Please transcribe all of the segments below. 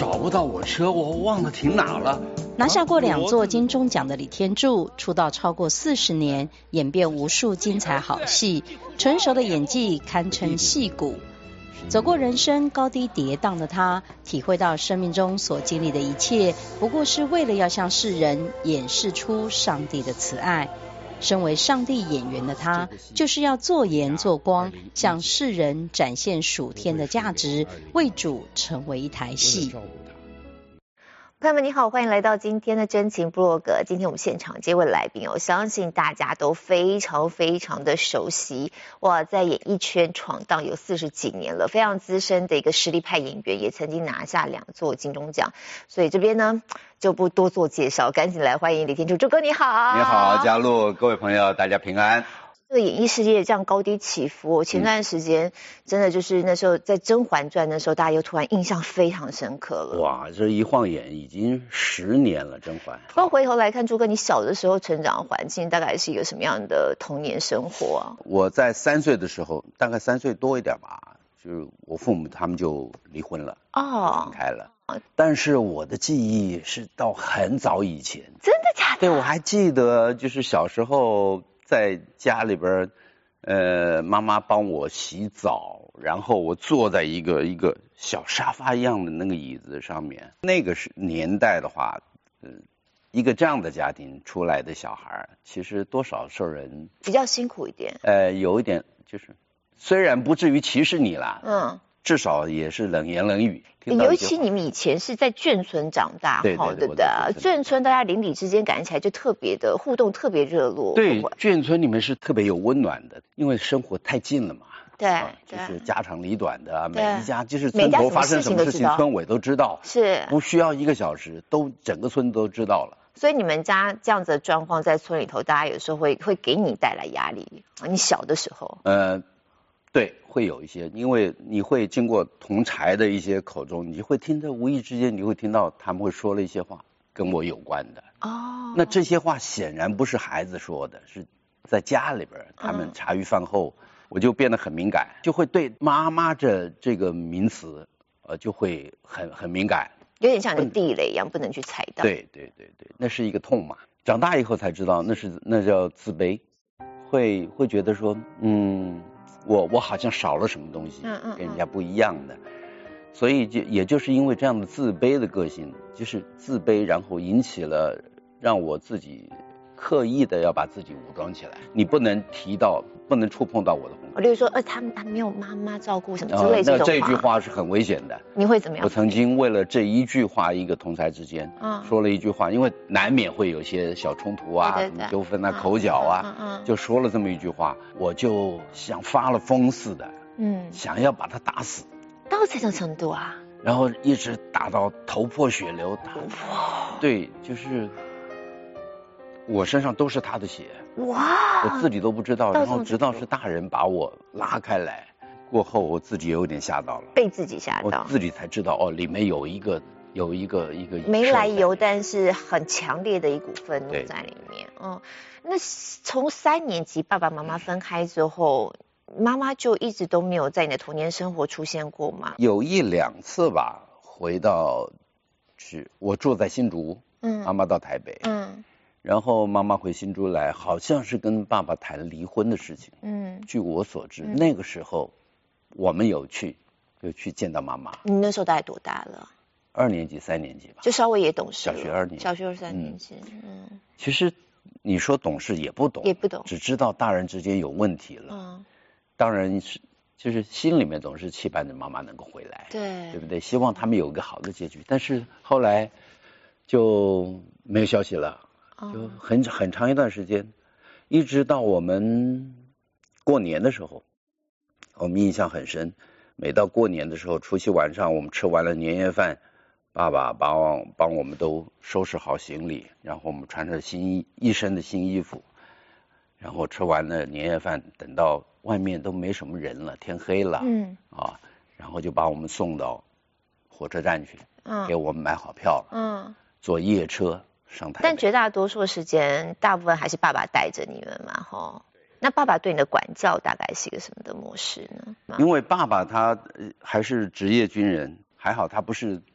找不到我车，我忘了停哪了。 拿下过2座金钟奖的李天柱，出道超过40年，演遍无数精彩好戏，成熟的演技堪称戏骨。走过人生高低跌宕的他，体会到生命中所经历的一切，不过是为了要向世人演示出上帝的慈爱。身为上帝演员的他，就是要做盐做光，向世人展现属天的价值，为主成为一台戏。 朋友们你好，欢迎来到今天的真情部落格。今天我们现场这位来宾相信大家都非常的熟悉。哇，在演艺圈闯荡有40几年了，非常资深的一个实力派演员，也曾经拿下2座金钟奖。所以这边呢就不多做介绍，赶紧来欢迎李天柱，柱哥你好。 你好，嘉璐，各位朋友，大家平安。 这个演艺事业这样高低起伏，前段时间真的就是那时候在《甄嬛传》的时候，大家又突然印象非常深刻了。 哇，这一晃眼已经10年了，甄嬛。 不过回头来看，柱哥，你小的时候成长环境大概是一个什么样的童年生活啊？ 我在3岁的时候，大概3岁多一点吧，就是我父母他们就离婚了，分开了。但是我的记忆是到很早以前。 真的假的？ 对，我还记得就是小时候在家里边，妈妈帮我洗澡，然后我坐在一个小沙发一样的那个椅子上面。那个是年代的话，一个这样的家庭出来的小孩，其实多少受人比较辛苦一点。 有一点就是，虽然不至于歧视你啦，至少也是冷言冷语。 尤其你们以前是在眷村长大，对不对？眷村大家邻里之间感觉起来就特别的互动，特别热络。 对，眷村里面是特别有温暖的，因为生活太近了嘛。 对， 就是家长里短的，每一家就是村头发生什么事情，村委都知道， 是不需要1个小时，都整个村都知道了。 所以你们家这样子的状况，在村里头，大家有时候会给你带来压力。你小的时候， 对，会有一些，因为你会经过同侪的一些口中，你会听到，无意之间你会听到他们会说了一些话跟我有关的。那这些话显然不是孩子说的，是在家里边，他们茶余饭后，我就变得很敏感，就会对妈妈这个名词，就会很敏感， 有点像你的地雷一样，不能去踩到。 对，那是一个痛嘛。长大以后才知道，那叫自卑，会觉得说，我好像少了什么东西，跟人家不一样的，所以也就是因为这样的自卑的个性，就是自卑，然后引起了让我自己刻意的要把自己武装起来。你不能触碰到我的红线。 例如说，他没有妈妈照顾什么之类的那这句话是很危险的。 你会怎么样？ 我曾经为了这一句话，一个同侪之间，说了一句话，因为难免会有些小冲突啊，什么纠纷啊，口角啊，就说了这么一句话，我就像发了疯似的，想要把他打死。 到这种程度啊？ 然后一直打到头破血流，对，就是我身上都是他的血。哇！我自己都不知道，然后直到是大人把我拉开来过后，我自己有点吓到了， 被自己吓到， 我自己才知道里面有一个没来由，但是很强烈的一股愤怒在里面。那从3年级爸爸妈妈分开之后，妈妈就一直都没有在你的童年生活出现过吗？ 有1、2次吧，回到我住在新竹，妈妈到台北，然后妈妈回新竹来，好像是跟爸爸谈离婚的事情。据我所知，那个时候我们有去见到妈妈。 你那时候大概多大了 ？2年级、3年级吧， 就稍微也懂事了。 小学2年级， 小学2、3年级。 其实你说懂事也不懂，只知道大人之间有问题了。当然是就是心里面总是期盼着妈妈能够回来，对不对？希望他们有一个好的结局。但是后来就没有消息了。就很长一段时间，一直到我们过年的时候，我们印象很深。每到过年的时候，除夕晚上我们吃完了年夜饭，爸爸帮我们都收拾好行李，然后我们穿着一身的新衣服，然后吃完了年夜饭，等到外面都没什么人了，天黑了，然后就把我们送到火车站去，给我们买好票了，坐夜车。 但绝大多数时间，大部分还是爸爸带着你们嘛，那爸爸对你的管教大概是一个什么的模式呢？ 因为爸爸他还是职业军人，还好他不是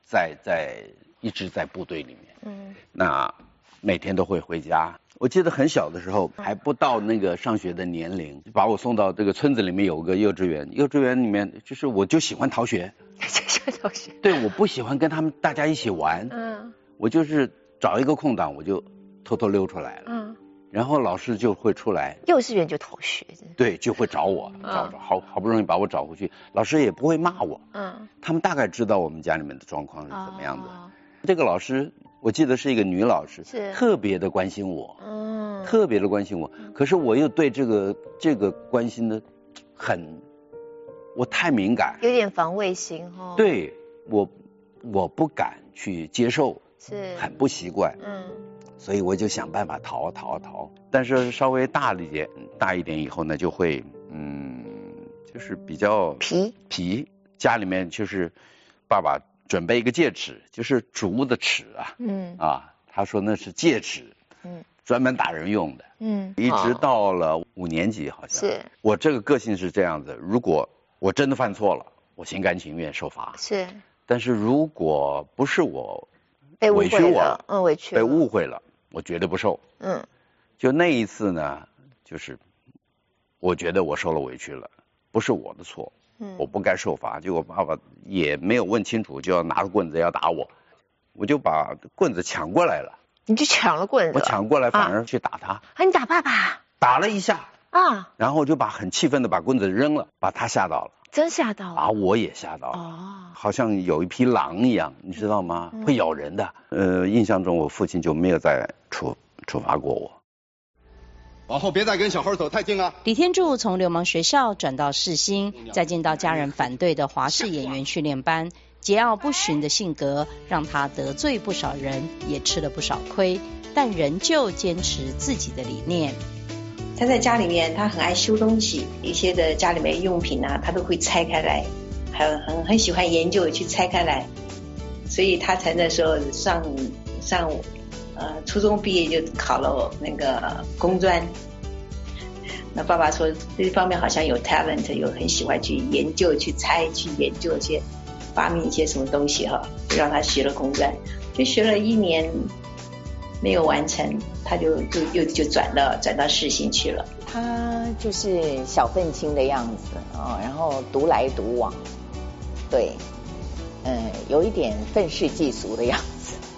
一直在部队里面，那每天都会回家。我记得很小的时候，还不到那个上学的年龄，就把我送到这个村子里面有个幼稚园，幼稚园里面就是我就喜欢逃学，对，我不喜欢跟他们大家一起玩，我就是找一个空档我就偷偷溜出来了，然后老师就会出来， 幼稚园就逃学， 对，就会找我，好不容易把我找回去，老师也不会骂我，他们大概知道我们家里面的状况是怎么样的。这个老师我记得是一个女老师，特别的关心我，特别的关心我。可是我又对这个关心的我太敏感， 有点防卫心哦。 对，我不敢去接受，很不习惯，所以我就想办法逃。但是稍微大一点以后呢，就会就是比较皮，家里面就是爸爸准备一个戒尺，就是竹的尺啊，他说那是戒尺，专门打人用的，一直到了5年级好像。是。我这个个性是这样子，如果我真的犯错了，我心甘情愿受罚。是。但是如果不是我委屈我，委屈被误会了，我绝对不受。就那一次呢，就是我觉得我受了委屈了，不是我的错。我不该受罚，结果爸爸也没有问清楚，就要拿着棍子要打我，我就把棍子抢过来了。你就抢了棍子？我抢过来反而去打他。你打爸爸？打了一下然后就很气愤的把棍子扔了，把他吓到了。真吓到了？把我也吓到了。好像有一匹狼一样，你知道吗？会咬人的。印象中我父亲就没有再处罚过我。 往后别再跟小猴走太近了。 李天柱从流氓学校转到世新，再进到家人反对的华视演员训练班，桀骜不驯的性格让他得罪不少人，也吃了不少亏，但仍旧坚持自己的理念。 他在家里面，他很爱修东西，一些的家里面用品他都会拆开来，还有很喜欢研究去拆开来，所以他才那时候上初中毕业就考了那个工专。那爸爸说这方面好像有 talent， 有很喜欢去研究、去猜、去研究一些发明一些什么东西就让他学了工专，就学了1年没有完成，他就转到世新去了。 他就是小愤青的样子然后独来独往，对，有一点愤世嫉俗的样子。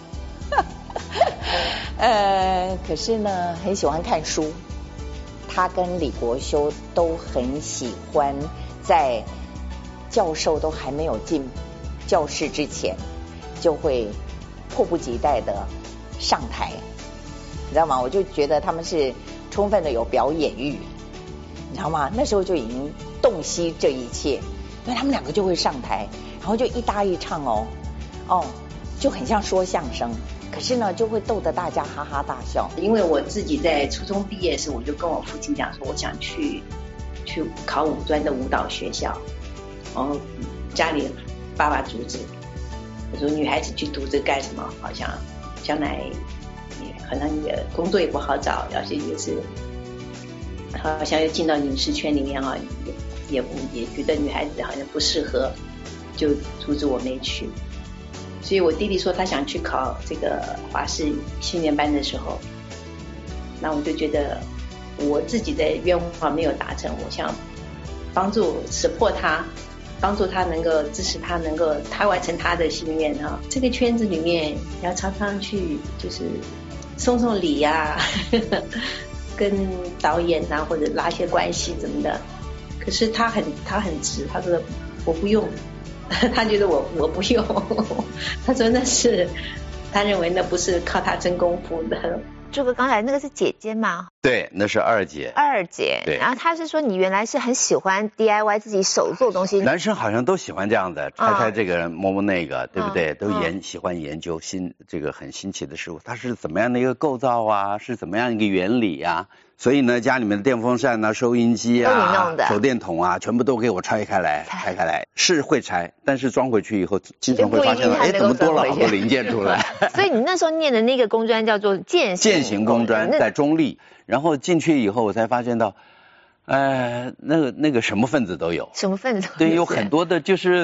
可是呢，很喜欢看书。他跟李国修都很喜欢在教授都还没有进教室之前，就会迫不及待的上台，你知道吗？我就觉得他们是充分的有表演欲，你知道吗？那时候就已经洞悉这一切，因为他们2个就会上台，然后就一搭一唱就很像说相声，可是呢就会逗得大家哈哈大笑。 因为我自己在初中毕业时，我就跟我父亲讲说，我想去考五专的舞蹈学校，然后家里爸爸阻止，我说女孩子去读这干什么？好像将来好像也工作也不好找，而且也是好像又进到影视圈里面也觉得女孩子好像不适合，就阻止我没去。所以我弟弟说他想去考这个华视训练班的时候，那我就觉得我自己的愿望没有达成，我想帮助 support 他，帮助他能够支持他，能够他完成他的心愿这个圈子里面要常常去就是送送礼跟导演或者拉些关系怎么的。可是他很直，他说我不用。他觉得我不用，他说那是他认为那不是靠他真功夫的。 柱哥刚才那个是姐姐嘛？ 对，那是二姐。二姐，对。 然后他是说你原来是很喜欢 DIY 自己手做东西。 男生好像都喜欢这样的，拆这个摸摸那个，对不对？都喜欢研究这个很新奇的事物，它是怎么样的一个构造是怎么样一个原理所以呢，家里面的电风扇收音机手电筒全部都给我拆开来，是会拆，但是装回去以后，经常会发现怎么多了好多零件出来。 所以你那时候念的那个工专叫做践行工专，在中立，然后进去以后，我才发现到，那个什么分子都有， 什么分子？ 对，有很多的就是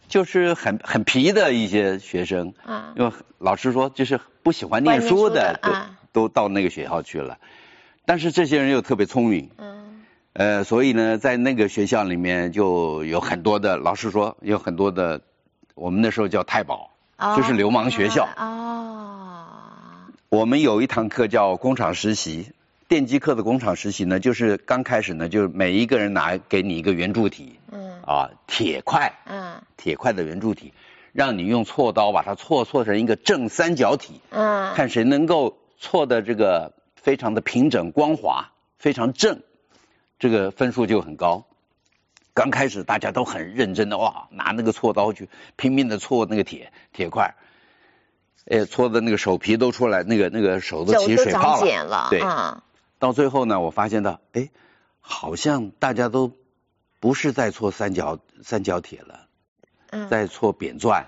就是很皮的一些学生，因为老师说就是不喜欢念书的都到那个学校去了，但是这些人又特别聪明，所以呢，在那个学校里面就有很多的，老师说有很多的，我们那时候叫太保，就是流氓学校。我们有一堂课叫工厂实习，电机课的工厂实习呢，就是刚开始呢，就是每一个人给你一个圆柱体，铁块，铁块的圆柱体，让你用锉刀把它锉成一个正三角体，看谁能够锉的这个非常的平整光滑，非常正，这个分数就很高。刚开始大家都很认真的拿那个锉刀去拼命的锉那个铁块。搓的那个手皮都出来，那个手都起水泡了。对，到最后呢，我发现到，好像大家都不是在搓三角铁了，在搓扁钻，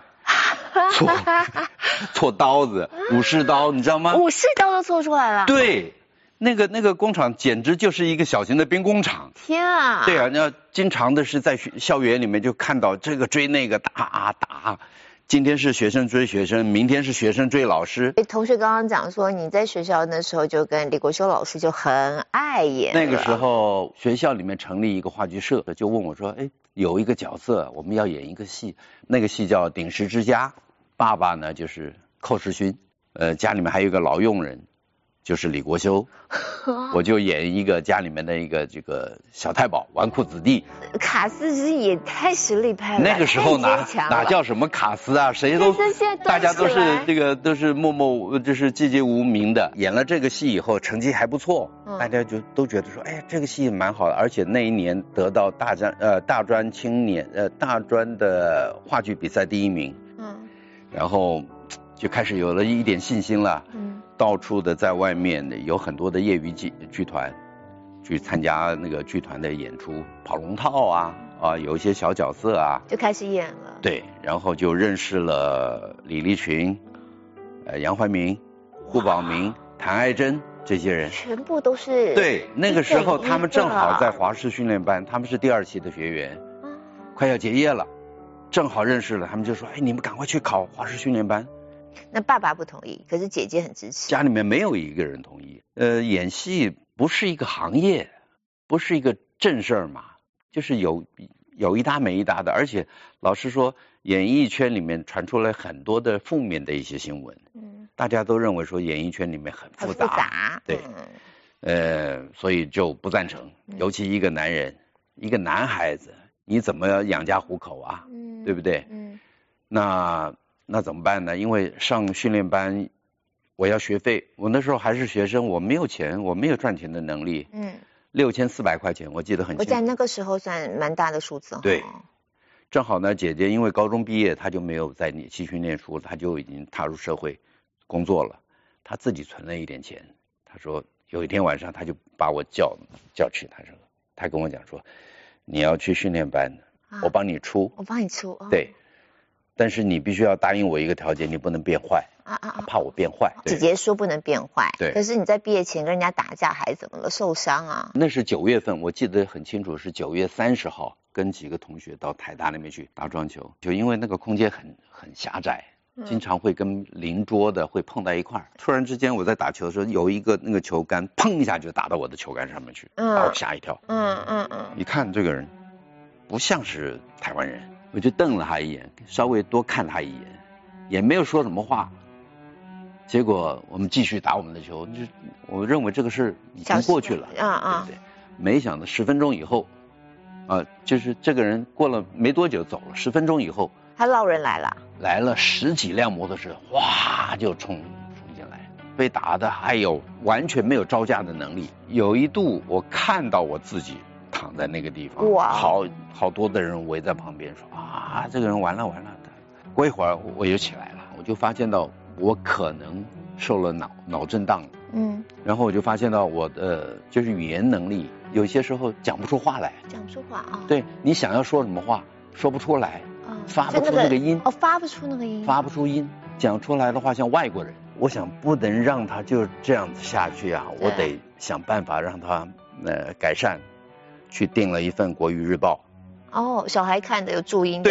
搓刀子，武士刀，你知道吗？ 武士刀都搓出来了。 对，那个工厂简直就是一个小型的兵工厂。 天啊！ 对啊，你要经常的是在校园里面就看到这个追那个打。今天是学生追学生，明天是学生追老师。 同学刚刚讲说，你在学校那时候就跟李国修老师就很爱演。 那个时候学校里面成立一个话剧社，就问我说，有一个角色我们要演一个戏，那个戏叫《鼎食之家》，爸爸呢就是寇世勋，家里面还有一个老佣人，就是李国修，我就演一个家里面的一个这个小太保，纨绔子弟。 卡斯也太实力派了， 那个时候哪叫什么卡斯啊，谁都大家都是这个都是就是寂寂无名的。演了这个戏以后，成绩还不错，大家就都觉得说，这个戏蛮好的，而且那一年得到大专的话剧比赛第1名，然后就开始有了一点信心了，到处的在外面有很多的业余剧团去参加那个剧团的演出，跑龙套有一些小角色就开始演了。 对，然后就认识了李立群、杨怀民、顾宝明、谭爱珍这些人， 全部都是。 对，那个时候他们正好在华视训练班，他们是第2期的学员，快要结业了，正好认识了，他们就说，你们赶快去考华视训练班。 那爸爸不同意，可是姐姐很支持。 家里面没有一个人同意。演戏不是一个行业，不是一个正事儿嘛，就是有一搭没一搭的。而且老实说，演艺圈里面传出来很多的负面的一些新闻，大家都认为说演艺圈里面很复杂，对，所以就不赞成。尤其一个男人，一个男孩子，你怎么养家糊口啊？对不对？那怎么办呢？因为上训练班，我要学费，我那时候还是学生，我没有钱，我没有赚钱的能力。6400块钱，我记得很清楚。 我在那个时候算蛮大的数字。 对，正好呢，姐姐因为高中毕业，她就没有在继续念书，她就已经踏入社会工作了。她自己存了一点钱，她说有一天晚上，她就把我叫去，她跟我讲说，你要去训练班，我帮你出。 我帮你出。 对。但是你必须要答应我一个条件，你不能变坏怕我变坏。 姐姐说不能变坏， 对。 可是你在毕业前跟人家打架还怎么了？受伤啊？ 那是9月份，我记得很清楚，是9月30号，跟几个同学到台大那边去打撞球，就因为那个空间很狭窄，经常会跟邻桌的会碰在一块儿。突然之间我在打球的时候，有一个那个球杆砰一下就打到我的球杆上面去，把我吓一跳。一看这个人不像是台湾人。我就瞪了他一眼，稍微多看他一眼，也没有说什么话。结果我们继续打我们的球，我认为这个事已经过去了，对不对？没想到10分钟以后，就是这个人过了没多久走了，10分钟以后， 他捞人来了 10几辆摩托车，哗就冲进来，被打的还有完全没有招架的能力。有一度我看到我自己躺在那个地方，好多的人围在旁边说这个人完了。过一会儿我又起来了，我就发现到我可能受了脑震荡，然后我就发现到我的就是语言能力有些时候讲不出话来，对，你想要说什么话说不出来，发不出那个音， 发不出音， 讲出来的话像外国人。我想不能让他就这样子下去啊，我得想办法让他改善。去订了一份国语日报。 小孩看的有注音的。 对，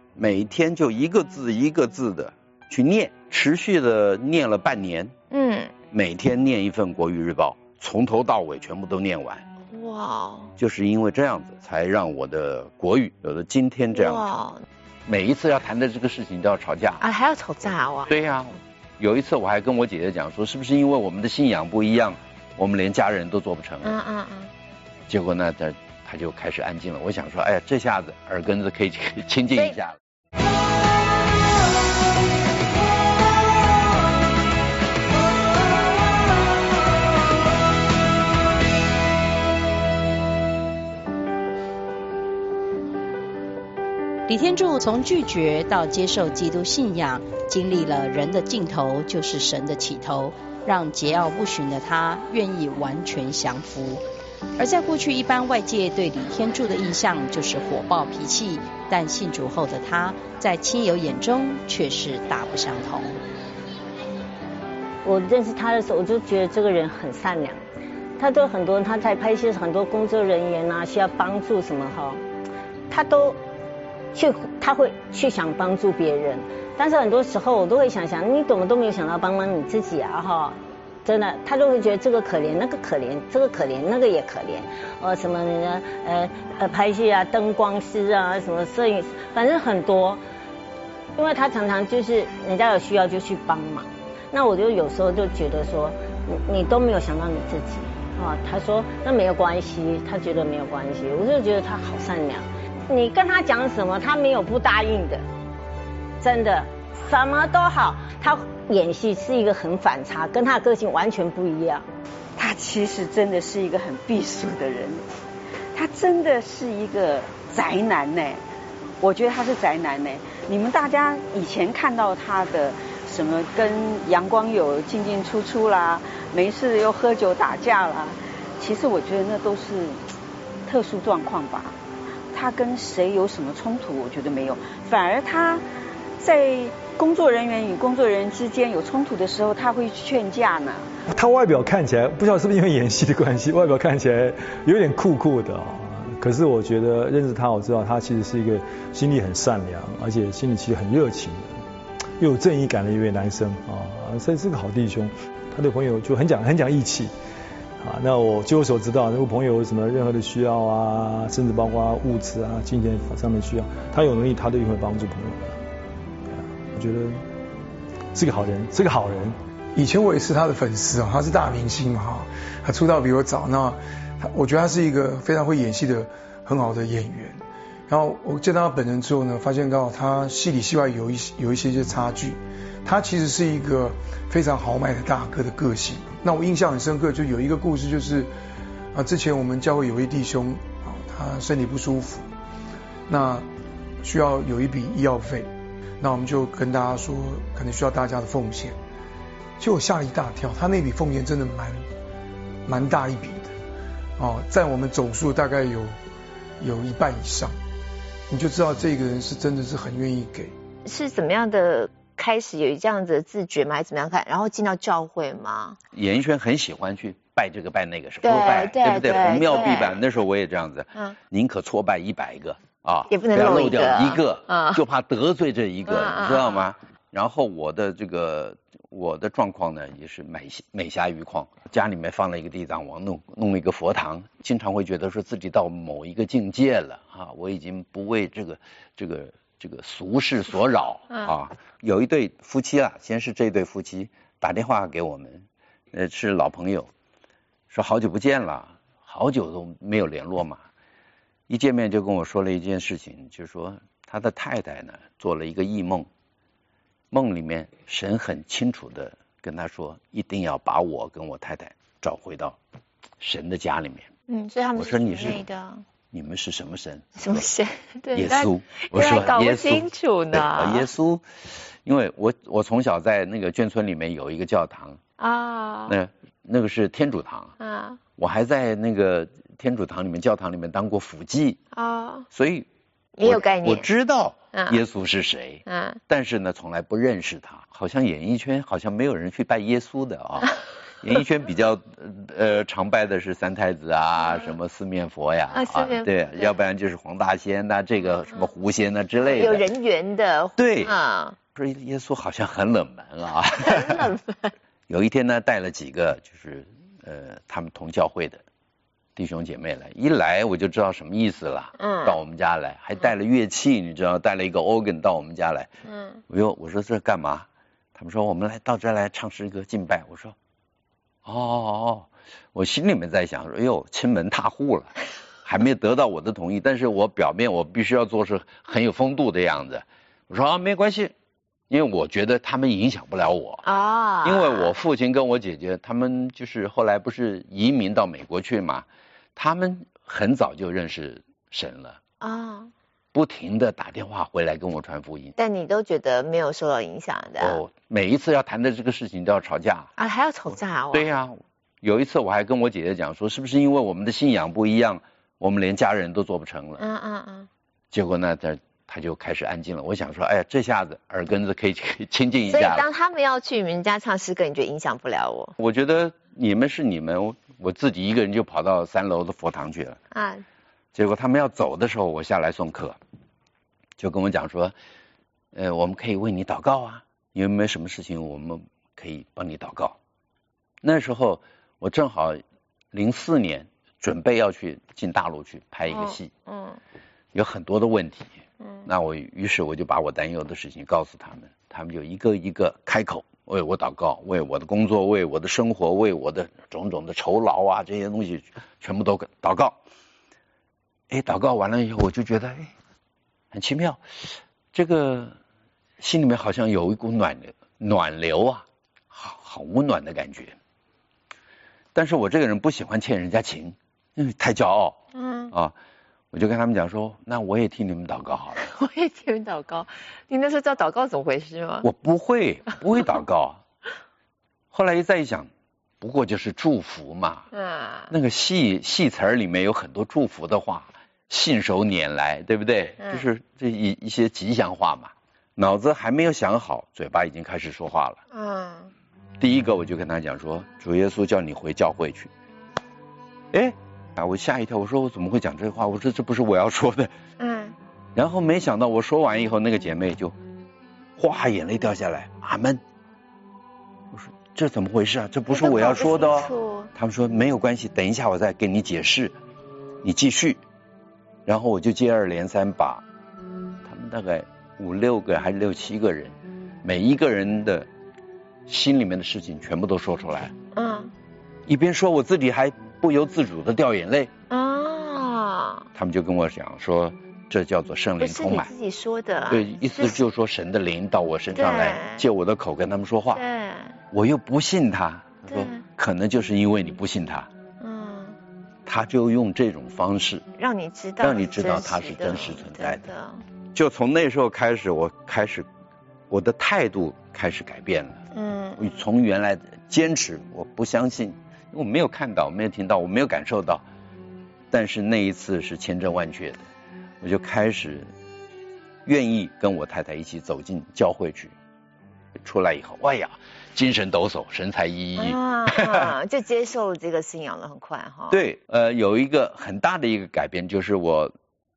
每天就一个字一个字的去念，持续的念了半年。每天念一份国语日报，从头到尾全部都念完。哇！就是因为这样子，才让我的国语有了今天这样子。每一次要谈的这个事情都要吵架啊，还要吵架啊？ 对呀，有一次我还跟我姐姐讲说，是不是因为我们的信仰不一样，我们连家人都做不成？结果呢，他就开始安静了。我想说，哎呀，这下子耳根子可以清静一下了。 李天柱从拒绝到接受基督信仰，经历了人的尽头就是神的起头，让桀骜不驯的他愿意完全降服。而在过去，一般外界对李天柱的印象就是火爆脾气，但信主后的他，在亲友眼中却是大不相同。 我认识他的时候，我就觉得这个人很善良，他都很多，他在拍戏很多工作人员啊，需要帮助什么哈，他会去想帮助别人，但是很多时候我都会想，你怎么都没有想到帮忙你自己啊哈！真的，他都会觉得这个可怜，那个可怜，这个可怜，那个也可怜，什么拍戏啊，灯光师啊，什么摄影师，反正很多，因为他常常就是人家有需要就去帮忙，那我就有时候就觉得说，你都没有想到你自己啊。他说那没有关系，他觉得没有关系，我就觉得他好善良。你跟他讲什么，他没有不答应的，真的，什么都好。他演戏是一个很反差，跟他的个性完全不一样。 他其实真的是一个很避俗的人，他真的是一个宅男呢。我觉得他是宅男呢。你们大家以前看到他的什么跟阳光友进进出出啦，没事又喝酒打架啦，其实我觉得那都是特殊状况吧。他跟谁有什么冲突？我觉得没有，反而他在工作人员与工作人员之间有冲突的时候，他会劝架呢。 他外表看起来，不知道是不是因为演戏的关系，外表看起来有点酷酷的可是我觉得认识他，我知道他其实是一个心地很善良，而且心里其实很热情的，又有正义感的一位男生所以是个好弟兄。他的朋友就很讲义气。那我据我所知道，如果朋友有什么任何的需要啊，甚至包括物质啊、金钱上面需要，他有能力，他都一定会帮助朋友的。我觉得是个好人，是个好人。 以前我也是他的粉丝他是大明星嘛他出道比我早，那我觉得他是一个非常会演戏的很好的演员。然后我见到他本人之后呢，发现到他戏里戏外有一些差距。他其实是一个非常豪迈的大哥的个性。那我印象很深刻，就有一个故事，就是之前我们教会有位弟兄他身体不舒服，那需要有一笔医药费，那我们就跟大家说可能需要大家的奉献。结果吓了一大跳，他那笔奉献真的蛮大一笔的在我们总数大概有一半以上，你就知道这个人是真的是很愿意给。 是怎么样的开始有这样子的自觉吗？还是怎么样看？然后进到教会吗？ 演艺圈很喜欢去拜这个拜那个，什么都拜，对不对？红庙必拜，那时候我也这样子，宁可错拜100个也不能漏掉一个，就怕得罪这一个，你知道吗？然后我的状况呢，也是美侠于况，家里面放了一个地藏王，弄了一个佛堂，经常会觉得说自己到某一个境界了我已经不为这个俗事所扰有一对夫妻先是这对夫妻打电话给我们，是老朋友，说好久不见了，好久都没有联络嘛，一见面就跟我说了一件事情，就是说他的太太呢做了一个异梦，梦里面神很清楚的跟他说，一定要把我跟我太太找回到神的家里面。 所以他们是内的。你们是什么神？ 什么神？对， 耶稣。我说搞不清楚呢。 耶稣，因为我从小在那个眷村里面有一个教堂那个是天主堂我还在那个天主堂里面、教堂里面当过辅祭所以也有概念。 我知道耶稣是谁但是呢，从来不认识他。好像演艺圈好像没有人去拜耶稣的演艺圈比较常拜的是三太子啊，什么四面佛呀，对，要不然就是黄大仙呐，这个什么狐仙呐之类的， 有人缘的。 对啊，说耶稣好像很冷门啊， 很冷门。 有一天呢，带了几个就是他们同教会的弟兄姐妹来，一来我就知道什么意思了。到我们家来，还带了乐器，你知道，带了一个 organ 到我们家来。我说这干嘛？他们说我们到这来唱诗歌敬拜。我说我心里面在想说，哎呦，亲门踏户了，还没得到我的同意，但是我表面我必须要做是很有风度的样子。我说没关系，因为我觉得他们影响不了我啊，因为我父亲跟我姐姐他们就是后来不是移民到美国去嘛，他们很早就认识神了啊，不停的打电话回来跟我传福音。 但你都觉得没有受到影响的？ 每一次要谈的这个事情都要吵架啊，还要吵架哦？ 对呀，有一次我还跟我姐姐讲说，是不是因为我们的信仰不一样，我们连家人都做不成了？结果呢，他就开始安静了。我想说，哎呀，这下子耳根子可以清静一下了。 所以当他们要去你们家唱诗歌，你觉得影响不了我？ 我觉得你们是你们，我自己一个人就跑到3楼的佛堂去了啊。结果他们要走的时候，我下来送客，就跟我讲说，我们可以为你祷告啊，有没有什么事情我们可以帮你祷告。那时候我正好04年准备要去进大陆去拍一个戏，有很多的问题，那于是我就把我担忧的事情告诉他们，他们就一个一个开口为我祷告，为我的工作，为我的生活，为我的种种的酬劳啊，这些东西全部都祷告。祷告完了以后，我就觉得很奇妙，这个心里面好像有一股暖流啊，好温暖的感觉。但是我这个人不喜欢欠人家情，因为太骄傲。我就跟他们讲说，那我也替你们祷告好了。 我也替你们祷告。你那时候知道祷告怎么回事吗？ 我不会祷告。后来再一想，不过就是祝福嘛。那个戏词里面有很多祝福的话，信手拈来，对不对？就是这一些吉祥话嘛。脑子还没有想好，嘴巴已经开始说话了。第一个我就跟他讲说，主耶稣叫你回教会去。我吓一跳，我说我怎么会讲这话？我说这不是我要说的。然后没想到我说完以后，那个姐妹就哗眼泪掉下来，阿门。我说这怎么回事啊？这不是我要说的哦。他们说没有关系，等一下我再给你解释，你继续。然后我就接二连三把他们大概5、6个还是6、7个人，每一个人的心里面的事情全部都说出来。一边说我自己还不由自主的掉眼泪啊！他们就跟我讲说，这叫做圣灵充满。 不是你自己说的。 对，意思就是说神的灵到我身上来，借我的口跟他们说话。 对。 我又不信他，他说可能就是因为你不信他。他就用这种方式让你知道他是真实存在的。就从那时候开始，我的态度开始改变了。我从原来坚持我不相信。我没有看到，没有听到，我没有感受到，但是那一次是千真万确的，我就开始愿意跟我太太一起走进教会去。出来以后，哎呀，精神抖擞，神采奕奕， 就接受了这个信仰了，很快哈。 对，有一个很大的一个改变，就是我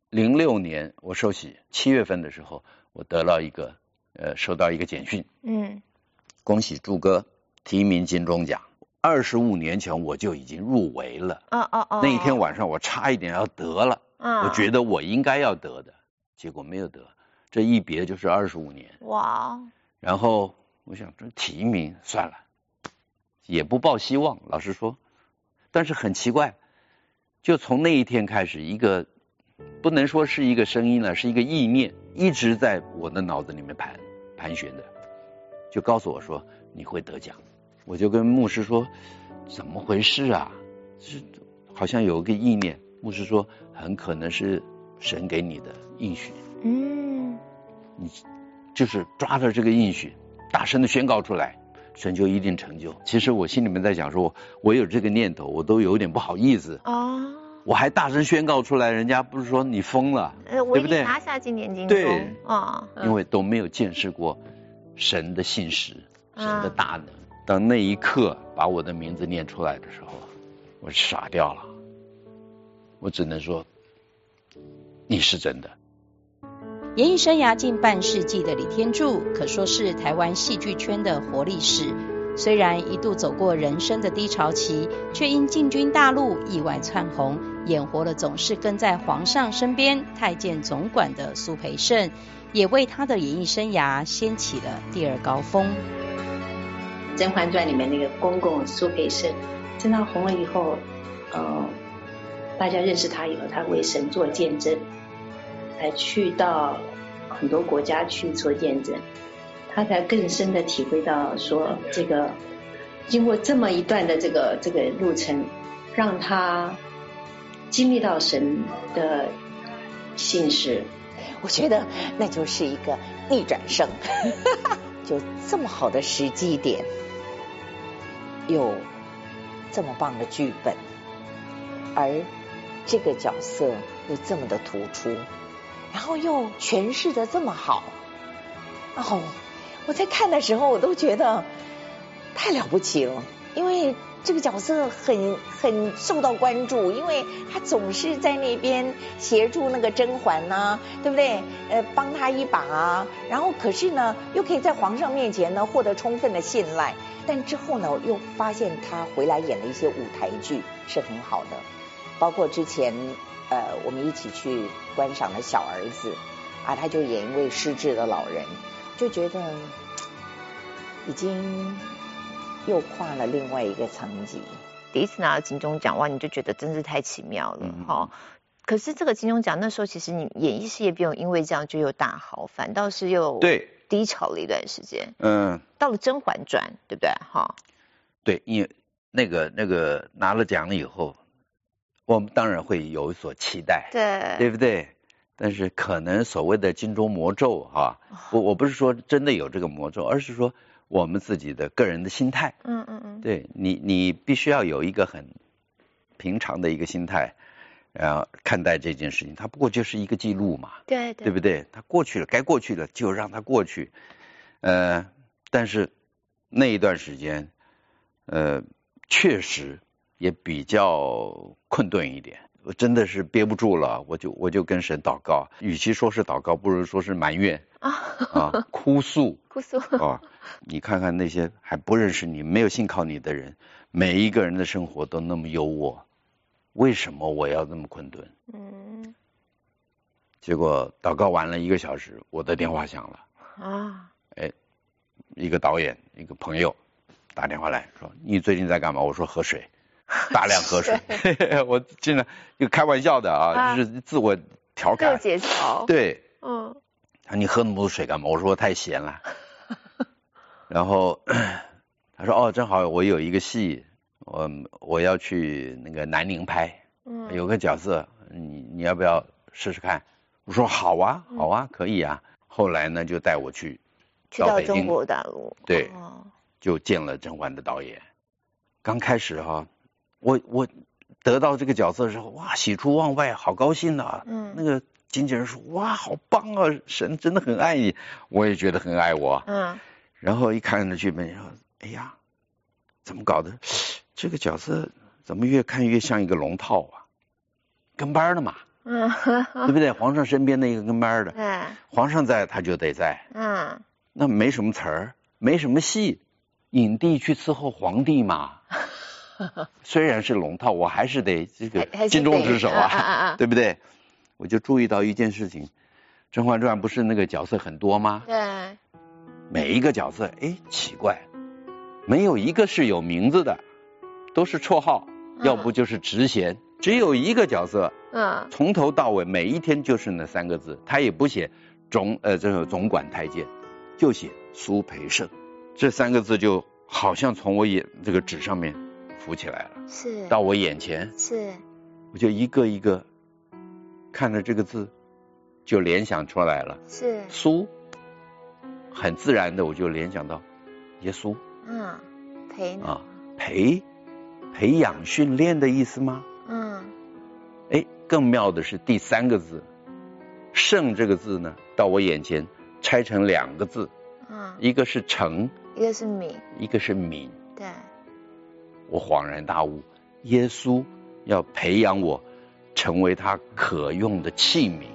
06年我受洗7月份的时候，我得了收到一个简讯，恭喜朱哥提名金钟奖。25年前我就已经入围了。那一天晚上我差一点要得了，我觉得我应该要得的，结果没有得，这一别就是25年。哇！然后我想这提名算了，也不抱希望，老实说。但是很奇怪，就从那一天开始，一个不能说是一个声音了，是一个意念，一直在我的脑子里面盘旋的，就告诉我说你会得奖。我就跟牧师说，怎么回事啊？好像有一个意念。牧师说，很可能是神给你的应许。你就是抓着这个应许，大声的宣告出来，神就一定成就。其实我心里面在讲说，我有这个念头，我都有点不好意思。我还大声宣告出来，人家不是说你疯了，对不对？ 拿下今年金钟。 对，因为都没有见识过神的信实，神的大能。 当那一刻把我的名字念出来的时候，我傻掉了。我只能说，你是真的。 演艺生涯近半世纪的李天柱，可说是台湾戏剧圈的活历史。虽然一度走过人生的低潮期，却因进军大陆意外窜红，演活了总是跟在皇上身边太监总管的苏培盛，也为他的演艺生涯掀起了第二高峰。 《甄嬛传》里面那个公公苏培盛，真的红了以后，大家认识他以后，他为神做见证，还去到很多国家去做见证，他才更深的体会到说，这个经过这么一段的这个路程，让他经历到神的信实。 我觉得那就是一个逆转胜，就这么好的时机点，有这么棒的剧本，而这个角色又这么的突出，然后又诠释的这么好，我在看的时候我都觉得太了不起了，因为这个角色很受到关注，因为他总是在那边协助那个甄嬛啊，对不对？帮他一把啊，然后可是呢，又可以在皇上面前呢获得充分的信赖。但之后呢，又发现他回来演了一些舞台剧是很好的，包括之前我们一起去观赏的小儿子啊，他就演一位失智的老人，就觉得已经又跨了另外一个层级。 第一次拿到金钟奖，哇，你就觉得真是太奇妙了，可是这个金钟奖那时候，其实你演艺事业并没有因为这样就又大好，反倒是又低潮了一段时间。到了《甄嬛传》，对不对？ 对，因为那个拿了奖了以后，我们当然会有所期待，对不对？但是可能所谓的金钟魔咒我不是说真的有这个魔咒，而是说我们自己的个人的心态。对，你必须要有一个很平常的一个心态，然后看待这件事情，它不过就是一个记录嘛，对不对？它过去了，该过去了就让它过去。但是那一段时间，确实也比较困顿一点。我真的是憋不住了，我就跟神祷告，与其说是祷告，不如说是埋怨哭诉你看看那些还不认识你、没有信靠你的人，每一个人的生活都那么优渥，为什么我要那么困顿？结果祷告完了1个小时，我的电话响了一个导演，一个朋友打电话来说，你最近在干嘛？我说喝水，大量喝水。我经常就开玩笑的就是自我调侃， 节操。 对，你喝那么多水干嘛？我说我太闲了。然后他说正好我有一个戏，我要去那个南宁拍，有个角色，你要不要试试看？我说好啊，可以啊。后来呢，就带我去到中国大陆， 对，就见了甄嬛的导演。刚开始我得到这个角色的时候，哇，喜出望外，好高兴啊！那个经纪人说，哇，好棒啊，神真的很爱你，我也觉得很爱我。然后一看着剧本，说，哎呀，怎么搞的？这个角色怎么越看越像一个龙套啊？跟班的嘛，对不对？皇上身边的一个跟班的，皇上在他就得在，那没什么词儿，没什么戏，影帝去伺候皇帝嘛。虽然是龙套，我还是得这个尽忠职守对不对？我就注意到一件事情，《甄嬛传》不是那个角色很多吗？ 对， 每一个角色，奇怪，没有一个是有名字的，都是绰号，要不就是职衔，只有一个角色，从头到尾每一天就是那3个字，他也不写这个总管太监，就写苏培盛，这3个字就好像从我这个纸上面浮起来了， 是到我眼前， 是我就一个一个看着这个字就联想出来了， 是苏，很自然的我就联想到耶稣， 培呢培养训练的意思吗？更妙的是第3个字圣这个字呢，到我眼前拆成2个字，一个是成， 一个是敏， 一个是敏。 对。 我恍然大悟，耶稣要培养我成为他可用的器皿。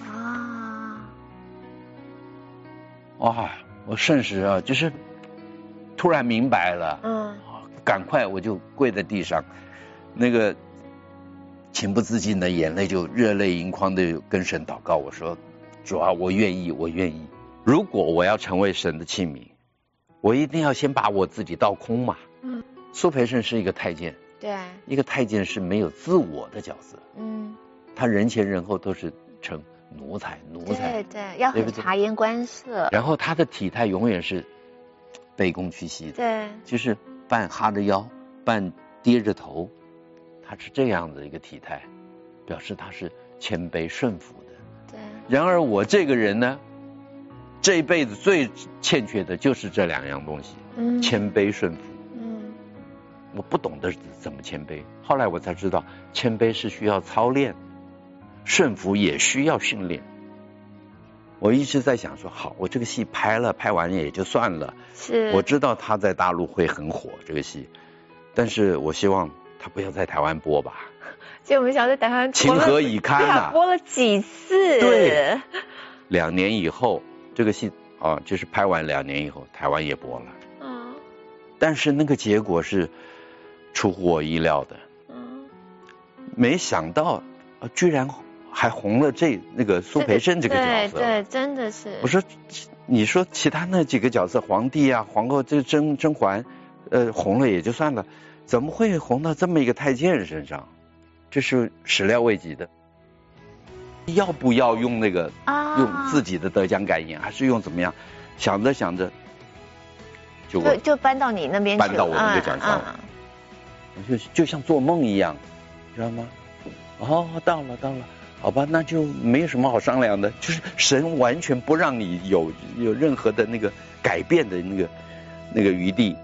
哇，我瞬时啊，就是突然明白了。赶快我就跪在地上，那个情不自禁的眼泪就热泪盈眶的跟神祷告，我说主啊，我愿意，我愿意。如果我要成为神的器皿，我一定要先把我自己倒空嘛。苏培盛是一个太监， 对， 一个太监是没有自我的角色，他人前人后都是成奴才， 对，要很察言观色。 然后他的体态永远是卑躬屈膝的， 对， 就是半哈着腰，半跌着头，他是这样的一个体态，表示他是谦卑顺服的。 对。 然而我这个人呢，这一辈子最欠缺的就是这两样东西，谦卑顺服。我不懂得怎么谦卑，后来我才知道，谦卑是需要操练，顺服也需要训练。我一直在想说，好，我这个戏拍完也就算了。 是。 我知道他在大陆会很火这个戏，但是我希望他不要在台湾播吧。 就我们想在台湾情何以堪啊！ 播了几次？ 对。2年以后，这个戏就是拍完2年以后，台湾也播了。但是那个结果是出乎我意料的。没想到居然还红了那个苏培盛这个角色。 对，真的是。 我说，你说其他那几个角色，皇帝啊、皇后，这甄嬛，红了也就算了，怎么会红到这么一个太监身上？这是始料未及的。要不要用那个用自己的得奖感言，还是用怎么样？想着想着， 就搬到你那边去了， 搬到我那个奖项了，就像做梦一样，知道吗？到了，好吧，那就没有什么好商量的，就是神完全不让你有任何的那个改变的那个余地。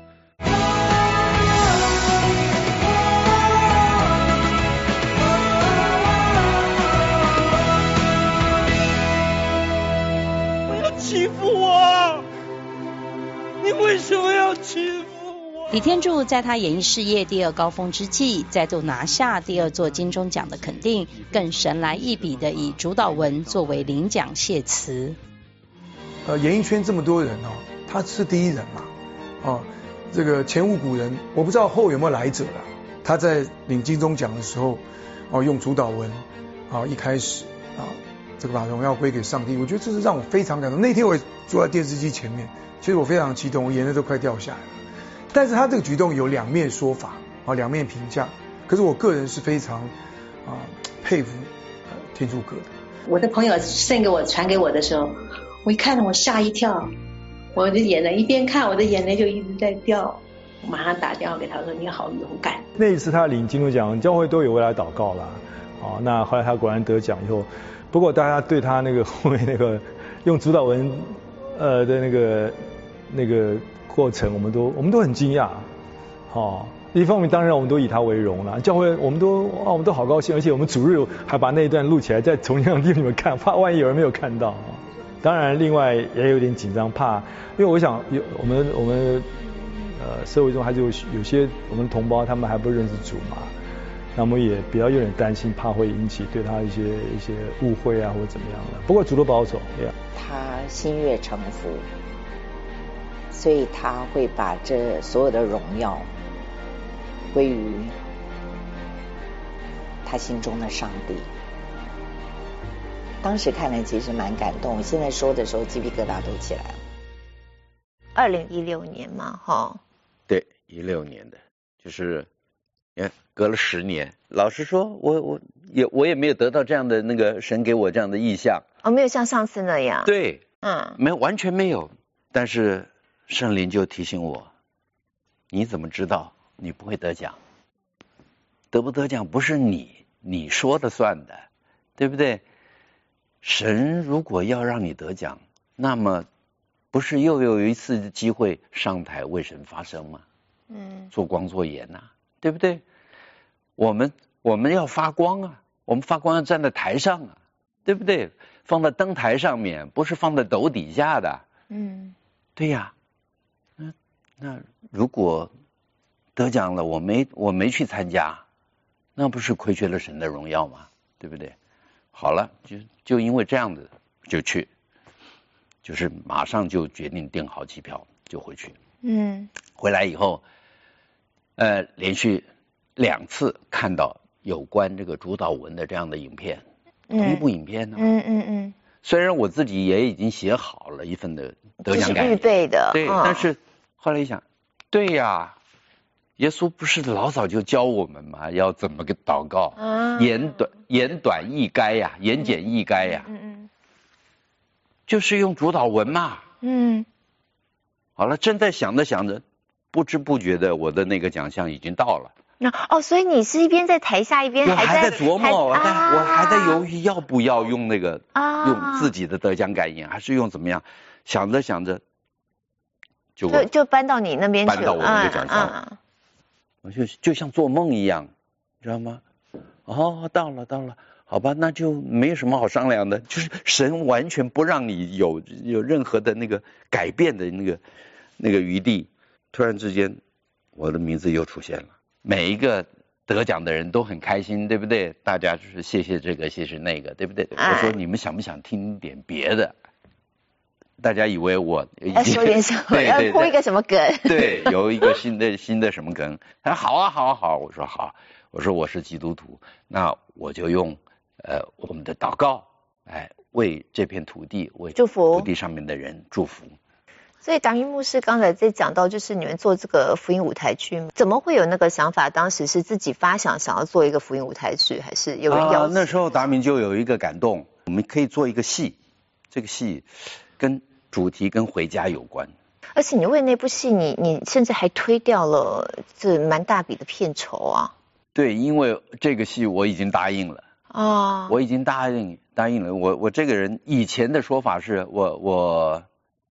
不要欺负我！你为什么要欺负我？ 李天柱在他演艺事业第二高峰之际，再度拿下第2座金钟奖的肯定，更神来一笔的以主导文作为领奖谢词。 演艺圈这么多人他是第一人嘛，这个前无古人，我不知道后有没有来者了。他在领金钟奖的时候，用主导文，一开始这个把荣耀归给上帝，我觉得这是让我非常感动。那天我也坐在电视机前面，其实我非常激动，我眼泪都快掉下来了。但是他这个举动有2面说法，2面评价。可是我个人是非常佩服天柱哥的。 我的朋友送给我传给我的时候，我一看到我吓一跳，我的眼泪一边看我的眼泪就一直在掉，我马上打电话给他说你好勇敢。 那一次他领金钟奖，教会都有为他祷告啦。那后来他果然得奖以后，不过大家对他那个后面那个用主导文的那个过程，我们都很惊讶。一方面当然我们都以他为荣了，教会我们都好高兴，而且我们主日还把那一段录起来，再重新让弟兄你们看，怕万一有人没有看到。当然另外也有点紧张，怕，因为我想我们社会中还是有些我们同胞他们还不认识主嘛，那我们也比较有点担心，怕会引起对他一些误会啊或者怎么样的。不过主都保守， 他心悦诚服，所以他会把这所有的荣耀归于他心中的上帝。当时看了其实蛮感动，现在说的时候鸡皮疙瘩都起来了。 2016年嘛， 对，16年的，就是隔了10年。老实说，我也没有得到这样的那个神给我这样的意象。 没有像上次那样。 对，完全没有。但是圣灵就提醒我，你怎么知道你不会得奖？得不得奖不是你说的算的，对不对？神如果要让你得奖，那么不是又有一次机会上台为神发声吗？做光做盐对不对？我们要发光啊，我们发光要站在台上啊，对不对？放在灯台上面，不是放在斗底下的。对呀。 那如果得奖了，我没去参加，那不是亏缺了神的荣耀吗？对不对？好了，就因为这样子就去，就是马上就决定订好机票就回去。回来以后，连续2次看到有关这个主导文的这样的影片，同一部影片呢。虽然我自己也已经写好了一份的得奖感言， 预备的， 对，但是后来一想，对呀。耶稣不是老早就教我们吗？要怎么个祷告？言短意赅呀，言简意赅呀。就是用主导文嘛。好了，正在想着，不知不觉的，我的那个奖项已经到了。 所以你是一边在台下，一边还在琢磨，我还在犹豫要不要用那个用自己的得奖感言，还是用怎么样？想着， 就搬到你那边去了， 搬到我那个奖项。我就像做梦一样，知道吗？到了，好吧，那就没有什么好商量的，就是神完全不让你有任何的那个改变的那个余地。突然之间，我的名字又出现了，每一个得奖的人都很开心，对不对？大家就是谢谢这个，谢谢那个，对不对？我说你们想不想听点别的？大家以为我要说点什么，要铺一个什么梗？ 对，有一个新的什么梗？他说好啊，我说好，我说我是基督徒，那我就用我们的祷告，为这片土地，为祝福土地上面的人祝福。 所以达明牧师刚才在讲到，就是你们做这个福音舞台剧，怎么会有那个想法？当时是自己发想要做一个福音舞台剧，还是有人邀请？ 那时候达明就有一个感动，我们可以做一个戏，这个戏跟主题跟回家有关， 而且你为那部戏，你甚至还推掉了这蛮大笔的片酬啊。 对，因为这个戏我已经答应了我已经答应了。我这个人以前的说法是我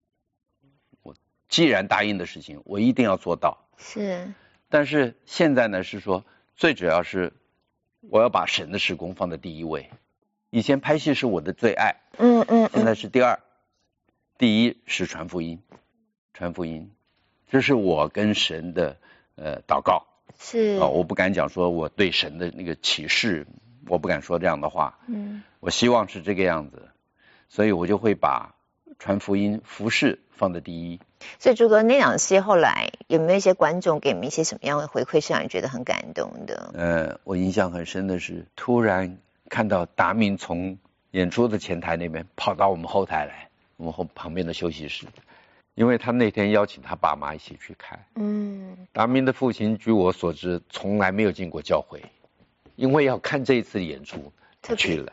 既然答应的事情，我一定要做到。 是， 但是现在呢是说，最主要是我要把神的事工放在第一位。以前拍戏是我的最爱，现在是第二。第一是传福音，这是我跟神的祷告。 是我不敢讲说我对神的那个启示，我不敢说这样的话。我希望是这个样子，所以我就会把传福音、服事放在第一。 所以朱哥，那场戏后来有没有一些观众给你们一些什么样的回馈，是让你觉得很感动的？ 我印象很深的是，突然看到达明从演出的前台那边跑到我们后台来。我们旁边的休息室，因为他那天邀请他爸妈一起去看。达明的父亲据我所知从来没有进过教会，因为要看这一次演出他去了。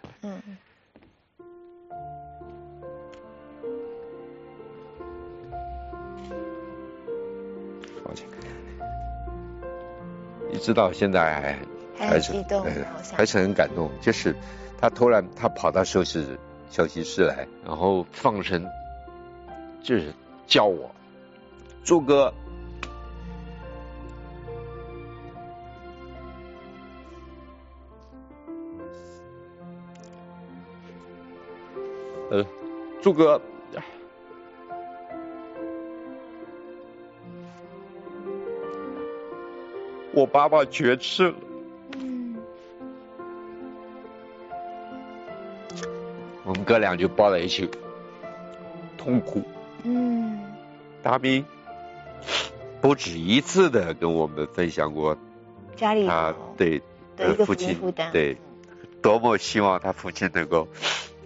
抱歉，一直到现在还激动， 还是很感动。就是他突然跑到休息室来，然后放声就是叫我朱哥，朱哥，我爸爸绝志了。我们哥俩就抱在一起痛哭。达明不止一次的跟我们分享过家里他对父亲对多么希望他父亲能够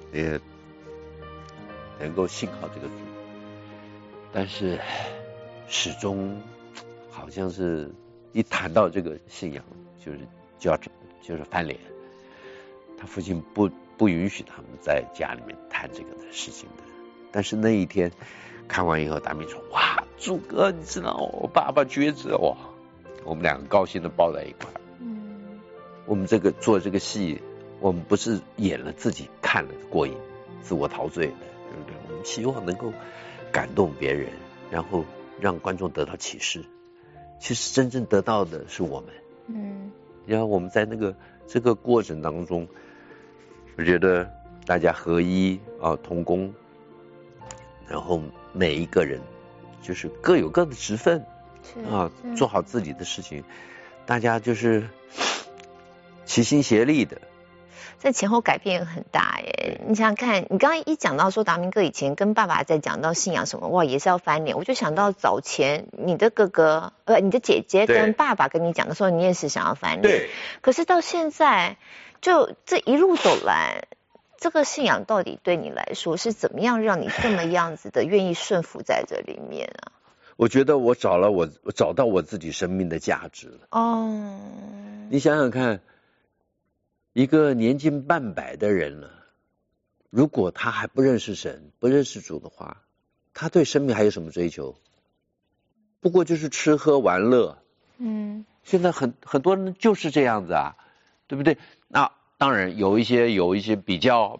信靠这个主，但是始终好像是一谈到这个信仰就是翻脸。他父亲不允许他们在家里面谈这个的事情的。但是那一天看完以后，达明说：“哇，朱哥，你知道我爸爸绝志哇！”我们两个高兴的抱在一块儿。我们做这个戏，我们不是演了自己看了过瘾、自我陶醉的，对不对？我们希望能够感动别人，然后让观众得到启示。其实真正得到的是我们。然后我们在这个过程当中，我觉得大家合一同工，然后每一个人就是各有各的职分， 做好自己的事情，大家就是齐心协力的。 这前后改变很大耶！你想想看，你刚刚一讲到说达明哥以前跟爸爸在讲到信仰什么，哇，也是要翻脸。我就想到早前你的哥哥你的姐姐跟爸爸跟你讲的时候，你也是想要翻脸。对。可是到现在，就这一路走来，这个信仰到底对你来说是怎么样让你这么样子的愿意顺服在这里面啊？ 我觉得我找到我自己生命的价值了。哦。你想想看。一个年近半百的人了，如果他还不认识神、不认识主的话，他对生命还有什么追求？不过就是吃喝玩乐。现在很多人就是这样子啊，对不对？那当然有一些比较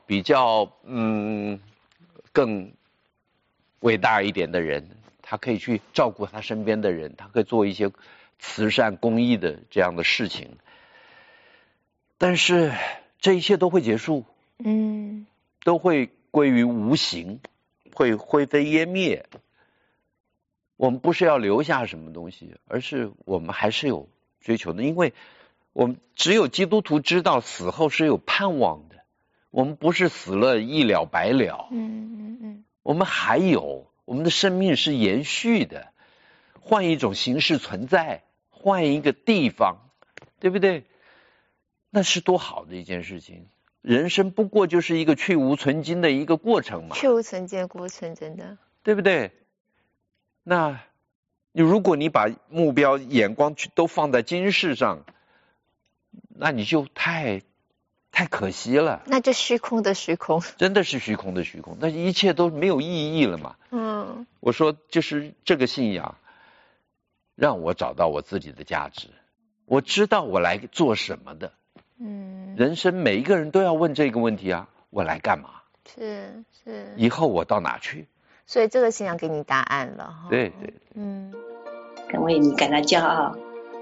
更伟大一点的人，他可以去照顾他身边的人，他可以做一些慈善公益的这样的事情。但是这一切都会结束，都会归于无形，会灰飞烟灭。我们不是要留下什么东西，而是我们还是有追求的，因为我们只有基督徒知道死后是有盼望的，我们不是死了一了百了，我们还有我们的生命是延续的，换一种形式存在，换一个地方，对不对？那是多好的一件事情！人生不过就是一个去无存菁的一个过程嘛。去无存菁的过程，真的， 对不对？那如果你把目标眼光都放在今世上，那你就太可惜了。 那就虚空的虚空， 真的是虚空的虚空，那一切都没有意义了嘛。我说就是这个信仰，让我找到我自己的价值，我知道我来做什么的。人生每一个人都要问这个问题啊，我来干嘛？ 是， 以后我到哪去？ 所以这个信仰给你答案了。 对， 更为你感到骄傲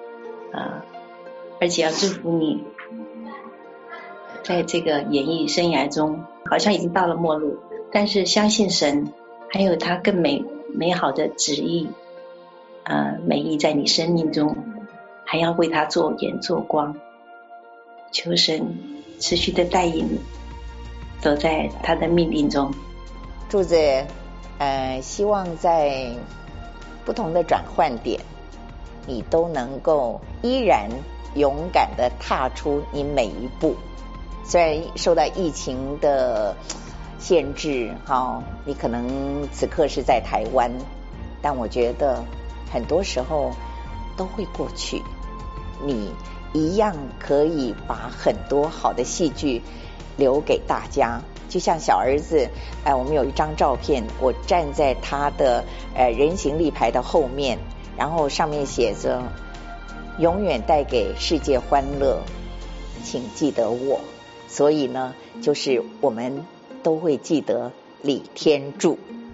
而且要祝福你，在这个演艺生涯中，好像已经到了末路，但是相信神还有他更美好的旨意，美意在你生命中，还要为他做盐做光。求神持续的带引你走在他的命令中。 柱子希望在不同的转换点，你都能够依然勇敢的踏出你每一步。虽然受到疫情的限制，你可能此刻是在台湾，但我觉得很多时候都会过去。你一样可以把很多好的戏剧留给大家。就像小儿子，我们有一张照片，我站在他的人形立牌的后面，然后上面写着永远带给世界欢乐，请记得我。所以呢，就是我们都会记得李天柱。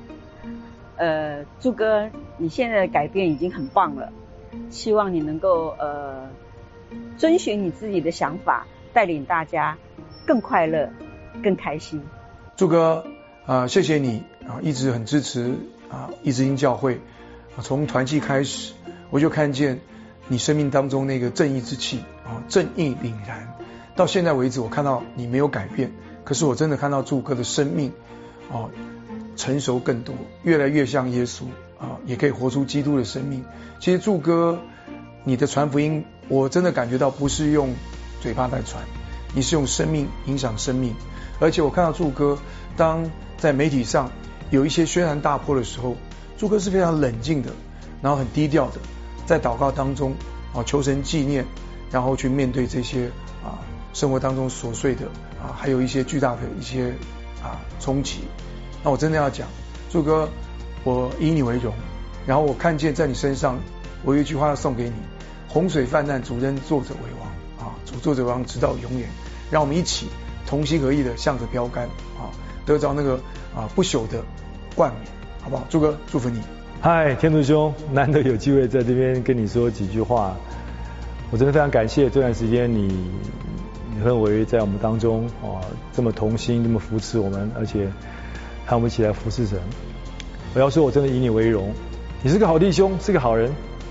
柱哥，你现在的改变已经很棒了，希望你能够遵循你自己的想法，带领大家更快乐更开心。 柱哥谢谢你一直很支持一直因教会从团契开始，我就看见你生命当中那个正义之气正义凛然。到现在为止，我看到你没有改变，可是我真的看到柱哥的生命成熟更多，越来越像耶稣也可以活出基督的生命。其实柱哥你的传福音，我真的感觉到不是用嘴巴在传，你是用生命影响生命。而且我看到柱哥当在媒体上有一些轩然大波的时候，柱哥是非常冷静的，然后很低调的，在祷告当中求神纪念，然后去面对这些生活当中琐碎的还有一些巨大的一些冲击。那我真的要讲，柱哥，我以你为荣。然后我看见在你身上，我有一句话要送给你：洪水泛滥，主仍作者为王主作者为王直到永远。让我们一起同心合意的向着标杆得着那个不朽的冠冕，好不好？柱哥，祝福你。 嗨，天柱兄，难得有机会在这边跟你说几句话，我真的非常感谢这段时间你和我在我们当中这么同心，这么扶持我们，而且和我们一起来服侍神。我要说，我真的以你为荣，你是个好弟兄，是个好人，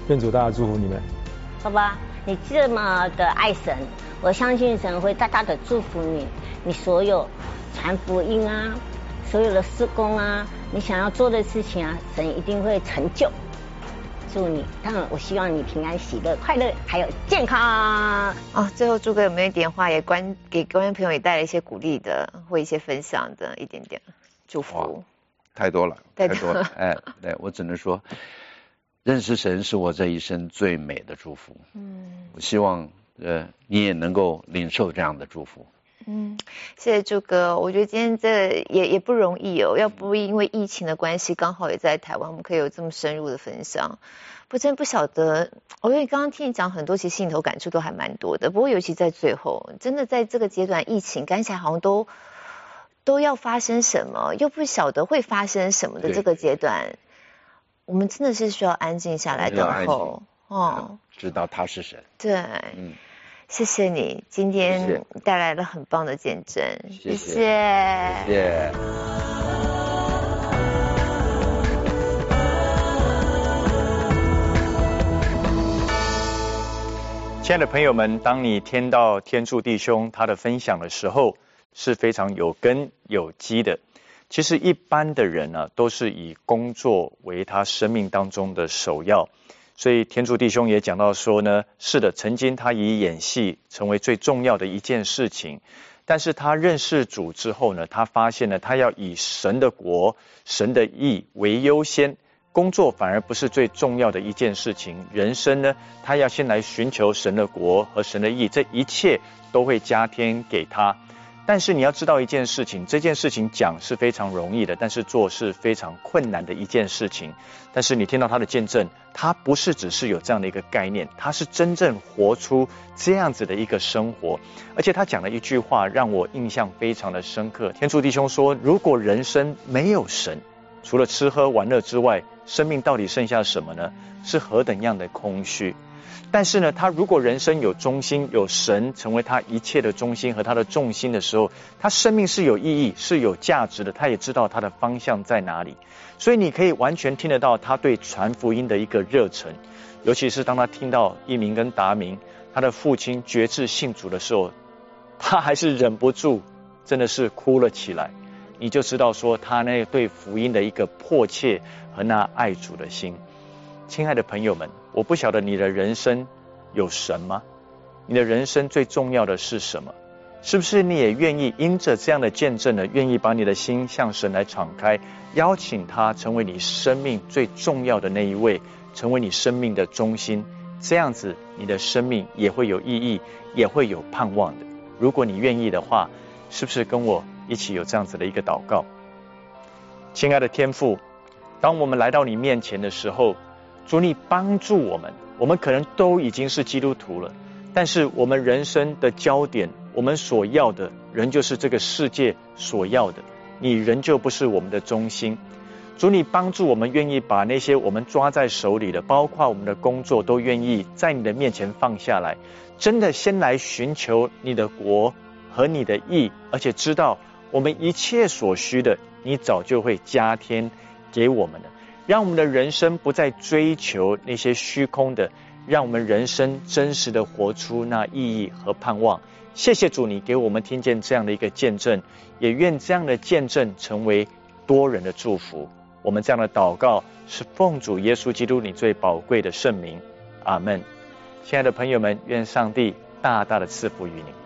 愿主大家祝福你们。 爸爸，你这么的爱神，我相信神会大大的祝福你，你所有传福音啊，所有的事工啊，你想要做的事情啊，神一定会成就。祝你，当然我希望你平安喜乐快乐还有健康啊！ 最后朱哥有没有一点话也给观众朋友也带来一些鼓励的或一些分享的一点点祝福？ 太多了。哎，对，我只能说认识神是我这一生最美的祝福。我希望你也能够领受这样的祝福。 谢谢朱哥，我觉得今天这也不容易哦，要不因为疫情的关系，刚好也在台湾，我们可以有这么深入的分享。真不晓得，因为刚刚听你讲很多，其实心里头感触都还蛮多的。不过尤其在最后，真的在这个阶段，疫情感起来好像都要发生什么，又不晓得会发生什么的这个阶段，我们真的是需要安静下来等候， 知道他是神。 对，谢谢你今天带来了很棒的见证，谢谢。 亲爱的朋友们，当你听到天柱弟兄他的分享的时候，是非常有根有基的。其实一般的人呢，都是以工作为他生命当中的首要。所以天柱弟兄也讲到说呢，是的，曾经他以演戏成为最重要的一件事情，但是他认识主之后呢，他发现呢，他要以神的国、神的义为优先，工作反而不是最重要的一件事情。人生呢，他要先来寻求神的国和神的义，这一切都会加添给他。但是你要知道一件事情，这件事情讲是非常容易的，但是做是非常困难的一件事情。但是你听到他的见证，他不是只是有这样的一个概念，他是真正活出这样子的一个生活。而且他讲了一句话让我印象非常的深刻。天柱弟兄说，如果人生没有神，除了吃喝玩乐之外，生命到底剩下什么呢？是何等样的空虚。但是呢，他如果人生有中心，有神成为他一切的中心和他的重心的时候，他生命是有意义，是有价值的，他也知道他的方向在哪里。所以你可以完全听得到他对传福音的一个热忱，尤其是当他听到一鸣跟达明他的父亲决志信主的时候，他还是忍不住真的是哭了起来。你就知道说他那对福音的一个迫切和那爱主的心。亲爱的朋友们，我不晓得你的人生有神吗？你的人生最重要的是什么？是不是你也愿意因着这样的见证呢，愿意把你的心向神来敞开，邀请他成为你生命最重要的那一位，成为你生命的中心，这样子你的生命也会有意义，也会有盼望的。如果你愿意的话，是不是跟我一起有这样子的一个祷告？亲爱的天父，当我们来到你面前的时候，主你帮助我们，我们可能都已经是基督徒了，但是我们人生的焦点，我们所要的仍旧是这个世界所要的，你仍旧不是我们的中心。主你帮助我们愿意把那些我们抓在手里的，包括我们的工作，都愿意在你的面前放下来，真的先来寻求你的国和你的义，而且知道我们一切所需的你早就会加添给我们的。让我们的人生不再追求那些虚空的，让我们人生真实的活出那意义和盼望。谢谢主，你给我们听见这样的一个见证，也愿这样的见证成为多人的祝福。我们这样的祷告是奉主耶稣基督你最宝贵的圣名，阿们。亲爱的朋友们，愿上帝大大的赐福于你。